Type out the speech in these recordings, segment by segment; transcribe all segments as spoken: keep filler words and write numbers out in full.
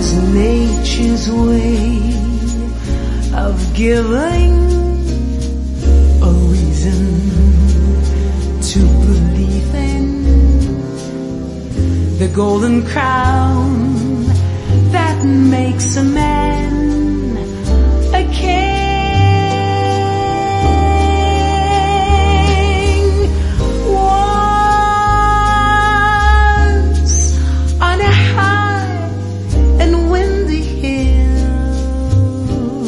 was nature's way of giving a reason to believe in the golden crown that makes a man a king. Once on a high and windy hill,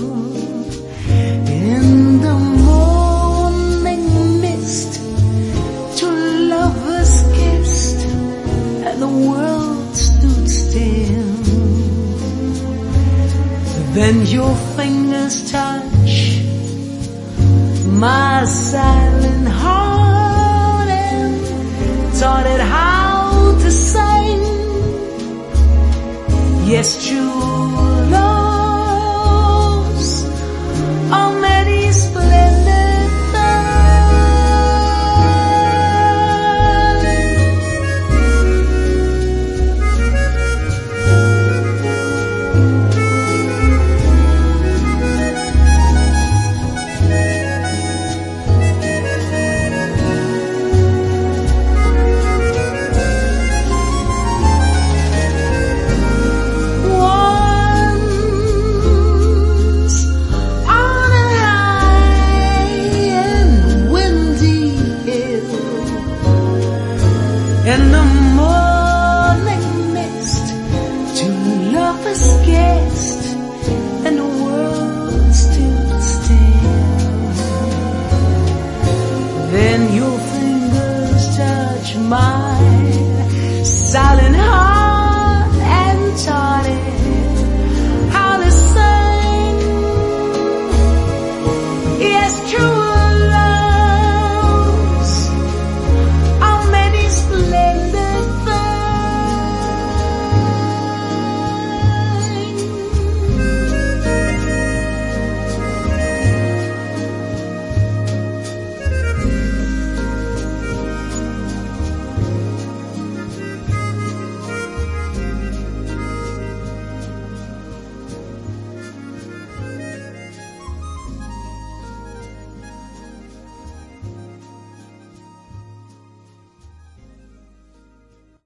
in the morning mist, two lovers kissed and the world stood still. Then your fingers touch my silent heart and taught it how to sing. Yes, true.